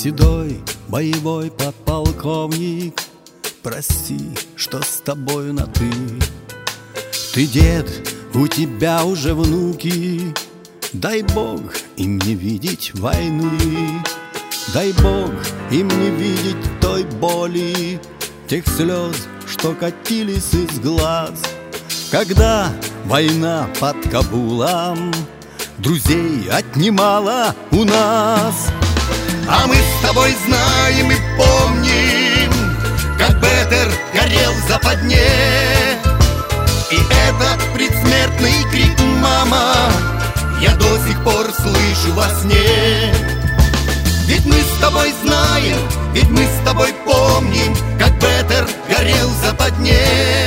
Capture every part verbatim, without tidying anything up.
Седой боевой подполковник, прости, что с тобою на «ты». Ты дед, у тебя уже внуки, дай Бог им не видеть войны. Дай Бог им не видеть той боли, тех слез, что катились из глаз, когда война под Кабулом друзей отнимала у нас. А мы с тобой знаем и помним, как Бетер горел в западне, и этот предсмертный крик «мама» я до сих пор слышу во сне. Ведь мы с тобой знаем, ведь мы с тобой помним, как Бетер горел в западне,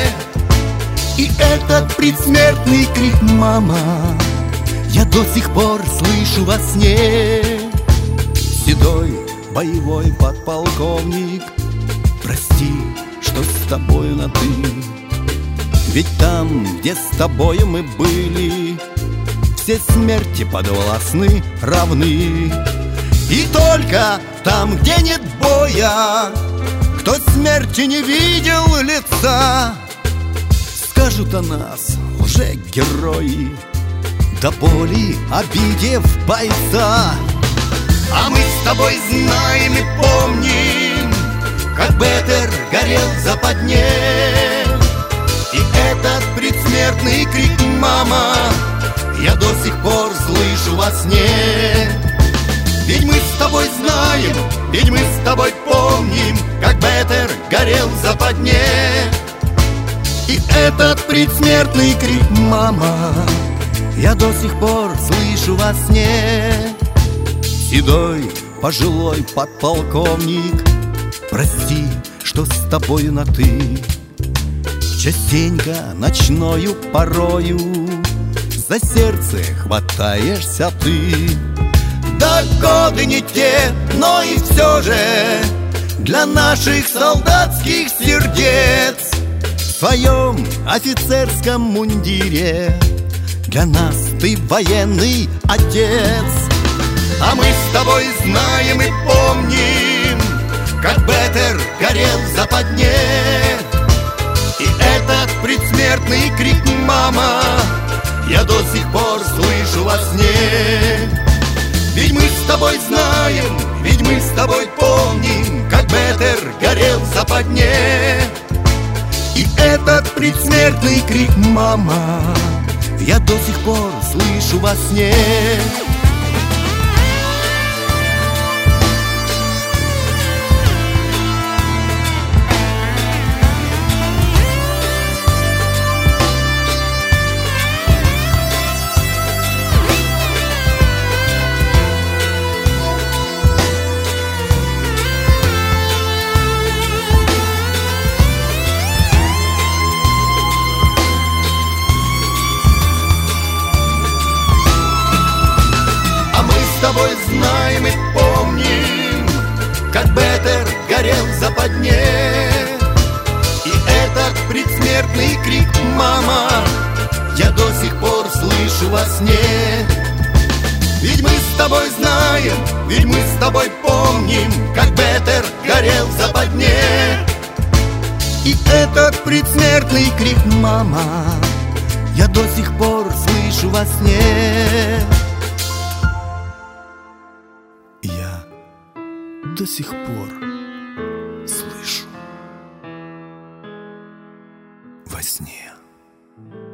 и этот предсмертный крик «мама» я до сих пор слышу во сне. Седой боевой подполковник, прости, что с тобою на «ты». Ведь там, где с тобою мы были, все смерти подвластны равны. И только там, где нет боя, кто смерти не видел лица, скажут о нас лже-герои, до боли обидев бойца. А мы с тобой знаем и помним, как Бетер горел в западне, и этот предсмертный крик «мама» я до сих пор слышу во сне. Ведь мы с тобой знаем, ведь мы с тобой помним, как Бетер горел в западне, и этот предсмертный крик «мама» я до сих пор слышу во сне. Седой пожилой подполковник, прости, что с тобою на «ты». Частенько ночною порою за сердце хватаешься ты. Да годы не те, но и все же для наших солдатских сердец в своем офицерском мундире для нас ты военный отец. А мы с тобой знаем и помним, как Бетер горел в западне, и этот предсмертный крик «мама» я до сих пор слышу во сне. Ведь мы с тобой знаем, ведь мы с тобой помним, как Бетер горел в западне, и этот предсмертный крик «мама» я до сих пор слышу во сне. С тобой знаем и помним, как Бетер горел в западне, и этот предсмертный крик «мама» я до сих пор слышу во сне. Ведь мы с тобой знаем, ведь мы с тобой помним, как Бетер горел в западне, и этот предсмертный крик «мама» я до сих пор слышу во сне. Я до сих пор слышу во сне.